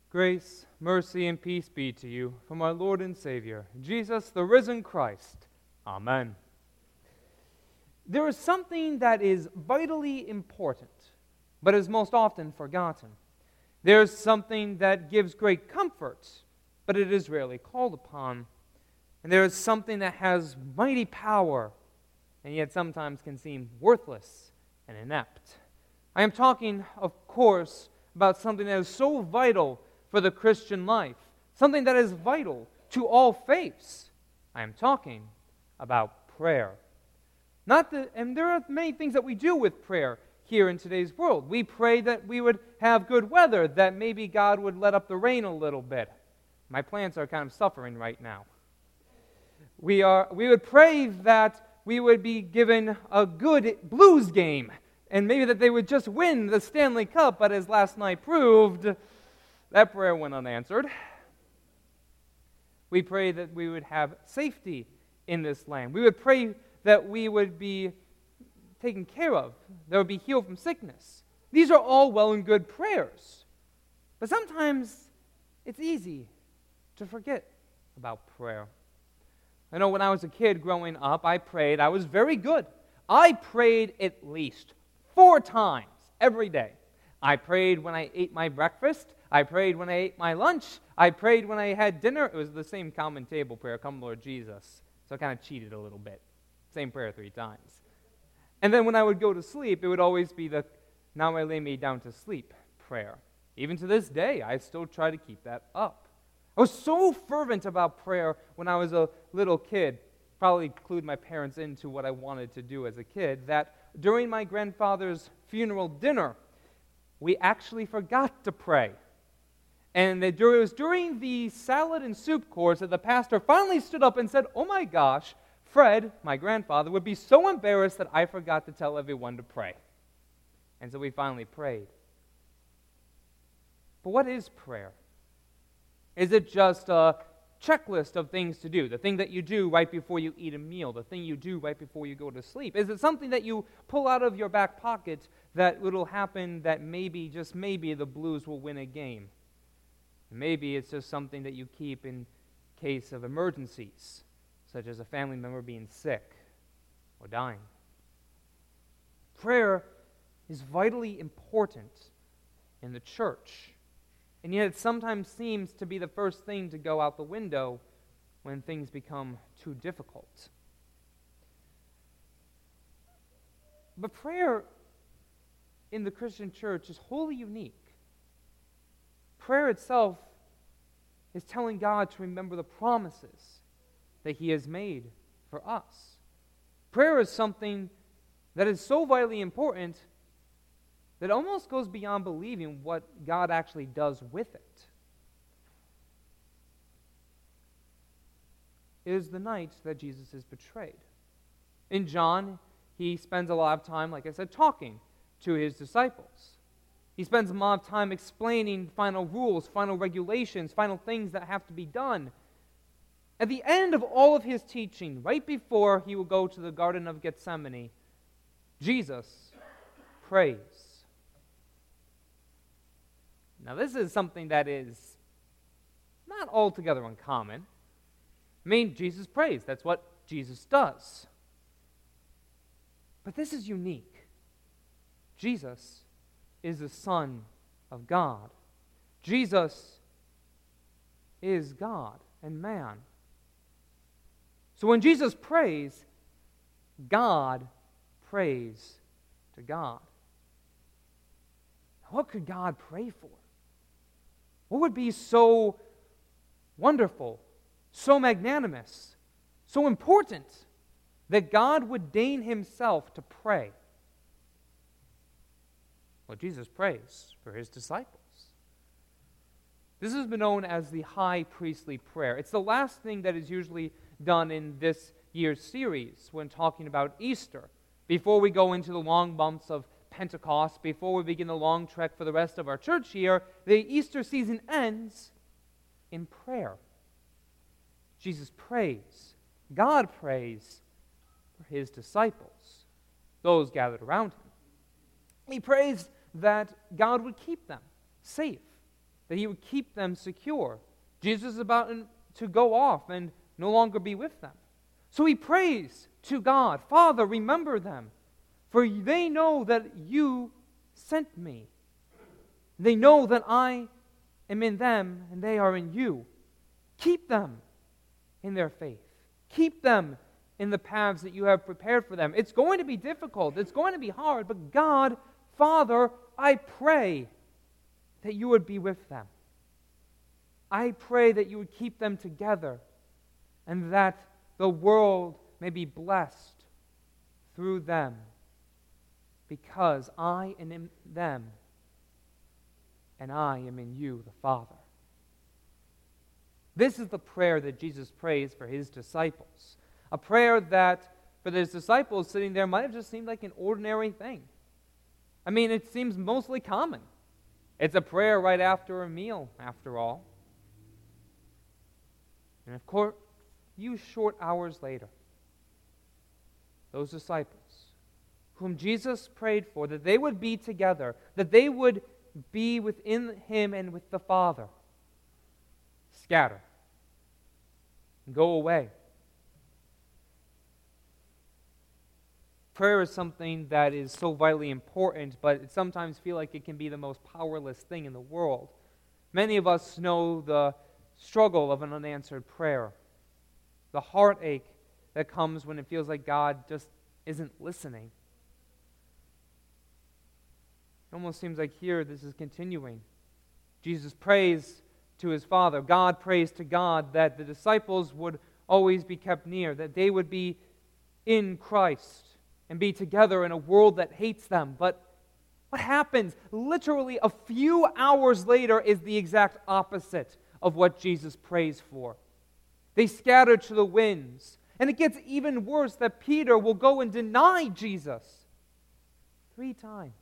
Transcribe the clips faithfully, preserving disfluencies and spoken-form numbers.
Grace, mercy, and peace be to you from our Lord and Savior, Jesus, the risen Christ. Amen. There is something that is vitally important, but is most often forgotten. There is something that gives great comfort, but it is rarely called upon. And there is something that has mighty power, and yet sometimes can seem worthless and inept. I am talking, of course, about something that is so vital for the Christian life, something that is vital to all faiths. I am talking about prayer. Not the, and there are many things that we do with prayer here in today's world. We pray that we would have good weather, that maybe God would let up the rain a little bit. My plants are kind of suffering right now. We are. We would pray that we would be given a good Blues game, and maybe that they would just win the Stanley Cup, but as last night proved, that prayer went unanswered. We pray that we would have safety in this land. We would pray that we would be taken care of, that would be healed from sickness. These are all well and good prayers. But sometimes it's easy to forget about prayer. I know when I was a kid growing up, I prayed. I was very good. I prayed at least four times every day. I prayed when I ate my breakfast. I prayed when I ate my lunch. I prayed when I had dinner. It was the same common table prayer, "Come, Lord Jesus." So I kind of cheated a little bit. Same prayer three times. And then when I would go to sleep, it would always be the "Now I lay me down to sleep" prayer. Even to this day, I still try to keep that up. I was so fervent about prayer when I was a little kid, probably clued my parents into what I wanted to do as a kid, that during my grandfather's funeral dinner, we actually forgot to pray. And it was during the salad and soup course that the pastor finally stood up and said, "Oh my gosh, Fred, my grandfather, would be so embarrassed that I forgot to tell everyone to pray." And so we finally prayed. But what is prayer? Is it just a checklist of things to do, the thing that you do right before you eat a meal, the thing you do right before you go to sleep? Is it something that you pull out of your back pocket that it'll happen that maybe, just maybe, the Blues will win a game? Maybe it's just something that you keep in case of emergencies, such as a family member being sick or dying. Prayer is vitally important in the church, and yet it sometimes seems to be the first thing to go out the window when things become too difficult. But prayer in the Christian church is wholly unique. Prayer itself is telling God to remember the promises that He has made for us. Prayer is something that is so vitally important that it almost goes beyond believing what God actually does with it. It is the night that Jesus is betrayed. In John, he spends a lot of time, like I said, talking to his disciples. He spends a lot of time explaining final rules, final regulations, final things that have to be done. At the end of all of his teaching, right before he will go to the Garden of Gethsemane, Jesus prays. Now, this is something that is not altogether uncommon. I mean, Jesus prays. That's what Jesus does. But this is unique. Jesus is the Son of God. Jesus is God and man. So when Jesus prays, God prays to God. What could God pray for? What would be so wonderful, so magnanimous, so important that God would deign Himself to pray? Well, Jesus prays for His disciples. This has been known as the high priestly prayer. It's the last thing that is usually done in this year's series when talking about Easter. Before we go into the long months of Pentecost, before we begin the long trek for the rest of our church year, the Easter season ends in prayer. Jesus prays. God prays for His disciples, those gathered around Him. He prays that God would keep them safe that he would keep them secure. Jesus is about to go off and no longer be with them. So he prays to God, Father, remember them, for they know that you sent me. They know that I am in them and they are in you. Keep them in their faith. Keep them in the paths that you have prepared for them. It's going to be difficult. It's going to be hard. But God, Father, I pray that you would be with them. I pray that you would keep them together and that the world may be blessed through them because I am in them and I am in you, the Father. This is the prayer that Jesus prays for his disciples. A prayer that, for his disciples sitting there, might have just seemed like an ordinary thing. I mean, it seems mostly common. It's a prayer right after a meal, after all. And of course, a few short hours later, those disciples, whom Jesus prayed for, that they would be together, that they would be within him and with the Father, scatter and go away. Prayer is something that is so vitally important, but it sometimes feels like it can be the most powerless thing in the world. Many of us know the struggle of an unanswered prayer, the heartache that comes when it feels like God just isn't listening. It almost seems like here this is continuing. Jesus prays to his Father. God prays to God that the disciples would always be kept near, that they would be in Christ and be together in a world that hates them. But what happens? Literally a few hours later is the exact opposite of what Jesus prays for. They scatter to the winds. And it gets even worse that Peter will go and deny Jesus three times.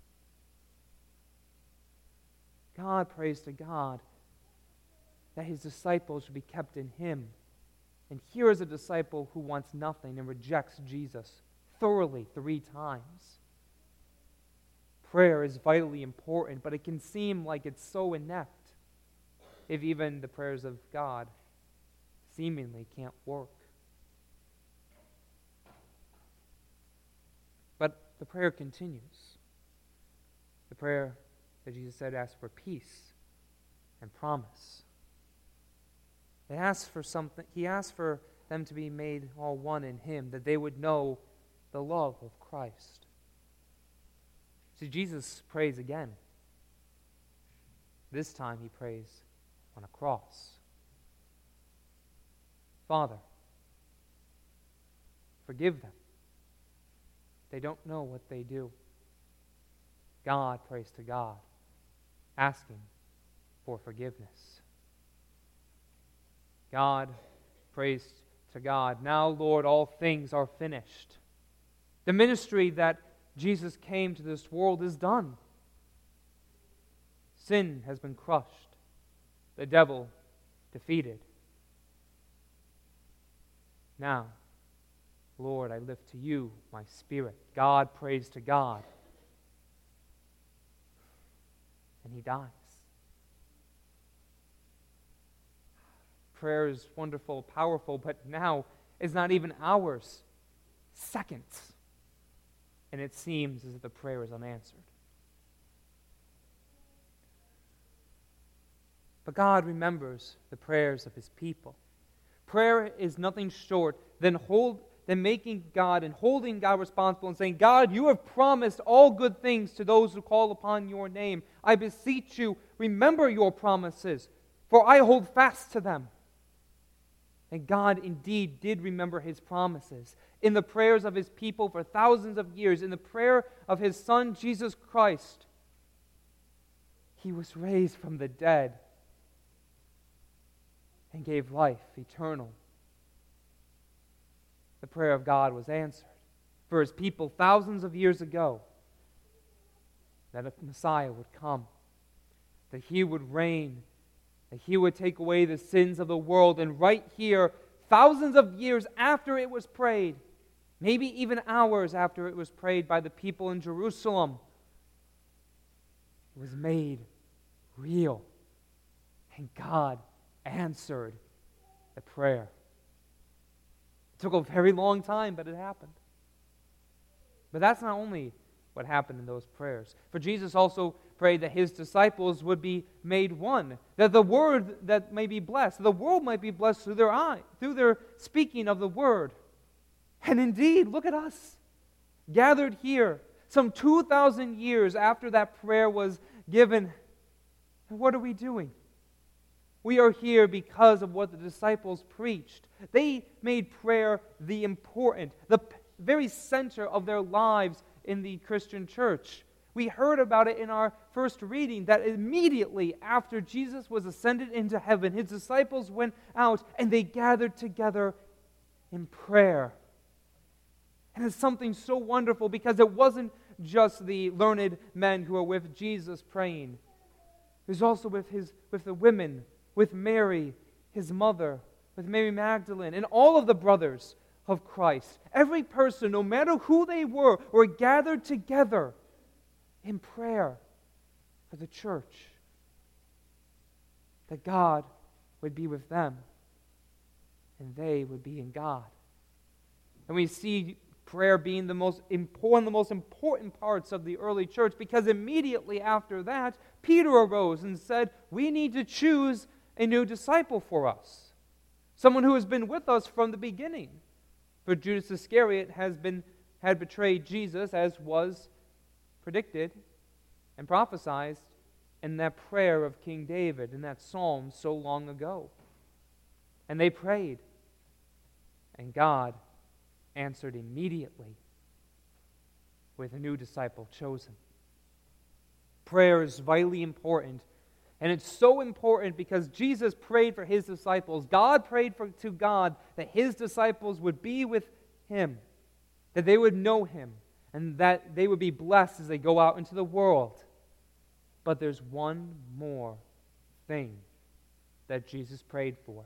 God prays to God that his disciples should be kept in him. And here is a disciple who wants nothing and rejects Jesus thoroughly three times. Prayer is vitally important, but it can seem like it's so inept if even the prayers of God seemingly can't work. But the prayer continues. The prayer that Jesus said asks for peace and promise. It asks for something. He asks for them to be made all one in him, that they would know the love of Christ. See, Jesus prays again. This time he prays on a cross. Father, forgive them. They don't know what they do. God prays to God, asking for forgiveness. God prays to God, now, Lord, all things are finished. The ministry that Jesus came to this world is done. Sin has been crushed. The devil defeated. Now, Lord, I lift to you my spirit. God prays to God. And he dies. Prayer is wonderful, powerful, but now it's not even hours, seconds. And it seems as if the prayer is unanswered. But God remembers the prayers of his people. Prayer is nothing short than hold than making God and holding God responsible and saying, God, you have promised all good things to those who call upon your name. I beseech you, remember your promises, for I hold fast to them. And God indeed did remember his promises. In the prayers of his people for thousands of years, in the prayer of his Son, Jesus Christ, he was raised from the dead and gave life eternal. The prayer of God was answered for his people thousands of years ago, that a Messiah would come, that he would reign, that he would take away the sins of the world. And right here, thousands of years after it was prayed, maybe even hours after it was prayed by the people in Jerusalem, it was made real And God answered the prayer. It took a very long time, but it happened. But that's not only what happened in those prayers. For Jesus also prayed that his disciples would be made one, that the word that may be blessed, the world might be blessed through their eye, through their speaking of the word. And indeed, look at us, gathered here some two thousand years after that prayer was given. And what are we doing? We are here because of what the disciples preached. They made prayer the important, the very center of their lives in the Christian church. We heard about it in our first reading, that immediately after Jesus was ascended into heaven, his disciples went out and they gathered together in prayer. And it's something so wonderful because it wasn't just the learned men who were with Jesus praying. It was also with his with the women, with Mary, his mother, with Mary Magdalene, and all of the brothers of Christ. Every person, no matter who they were, were gathered together in prayer for the church, that God would be with them and they would be in God. And we see prayer being the most important, the most important parts of the early church, because immediately after that, Peter arose and said, we need to choose a new disciple for us, someone who has been with us from the beginning. For Judas Iscariot has been had betrayed Jesus, as was predicted and prophesied in that prayer of King David, in that psalm so long ago. And they prayed, and God answered immediately with a new disciple chosen. Prayer is vitally important, and it's so important because Jesus prayed for his disciples. God prayed for, to God that his disciples would be with him, that they would know him, and that they would be blessed as they go out into the world. But there's one more thing that Jesus prayed for.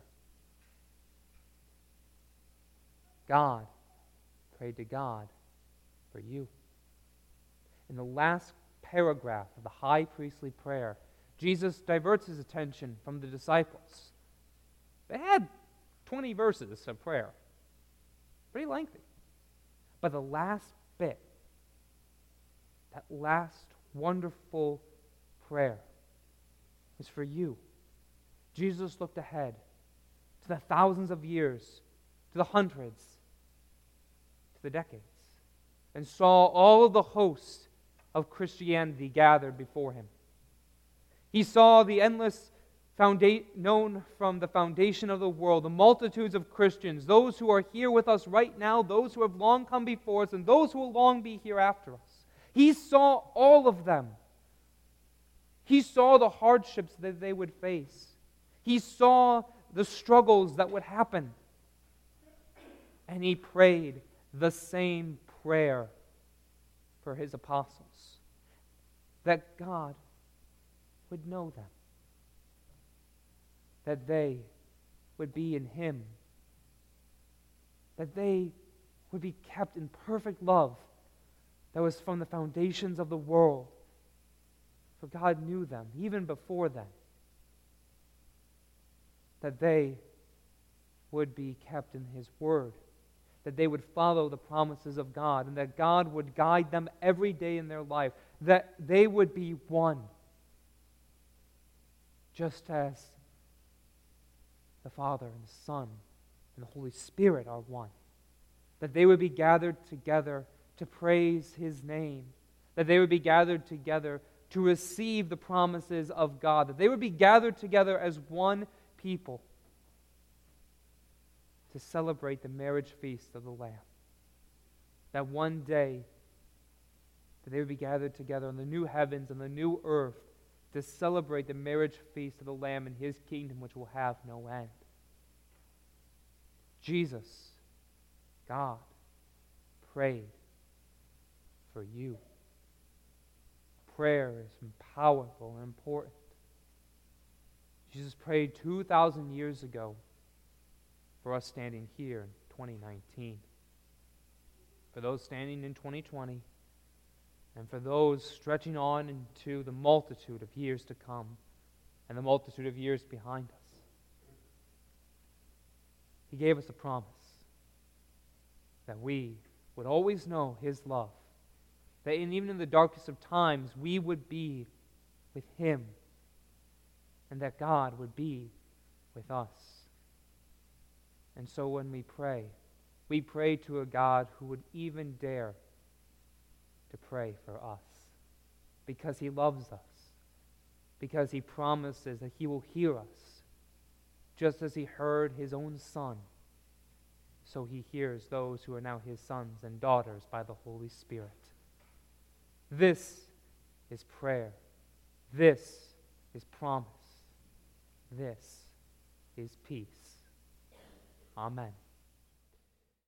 God prayed to God for you. In the last paragraph of the high priestly prayer, Jesus diverts his attention from the disciples. They had twenty verses of prayer. Pretty lengthy. But the last bit, that last wonderful prayer, is for you. Jesus looked ahead to the thousands of years, to the hundreds, to the decades, and saw all of the hosts of Christianity gathered before him. He saw the endless founda- known from the foundation of the world, the multitudes of Christians, those who are here with us right now, those who have long come before us, and those who will long be here after us. He saw all of them. He saw the hardships that they would face. He saw the struggles that would happen. And he prayed the same prayer for his apostles, that God would know them, that they would be in him, that they would be kept in perfect love that was from the foundations of the world. For God knew them even before then, that they would be kept in his word, that they would follow the promises of God, and that God would guide them every day in their life, that they would be one, just as the Father and the Son and the Holy Spirit are one, that they would be gathered together to praise his name, that they would be gathered together to receive the promises of God, that they would be gathered together as one people to celebrate the marriage feast of the Lamb. That one day, that they would be gathered together on the new heavens and the new earth to celebrate the marriage feast of the Lamb in his kingdom, which will have no end. Jesus, God, prayed for you. Prayer is powerful and important. Jesus prayed two thousand years ago for us standing here in twenty nineteen. For those standing in twenty twenty, and for those stretching on into the multitude of years to come, and the multitude of years behind us. He gave us a promise that we would always know His love, that in, even in the darkest of times we would be with Him, and that God would be with us. And so when we pray, we pray to a God who would even dare to pray for us, because He loves us, because He promises that He will hear us, just as He heard His own Son. So He hears those who are now His sons and daughters by the Holy Spirit. This is prayer. This is promise. This is peace. Amen.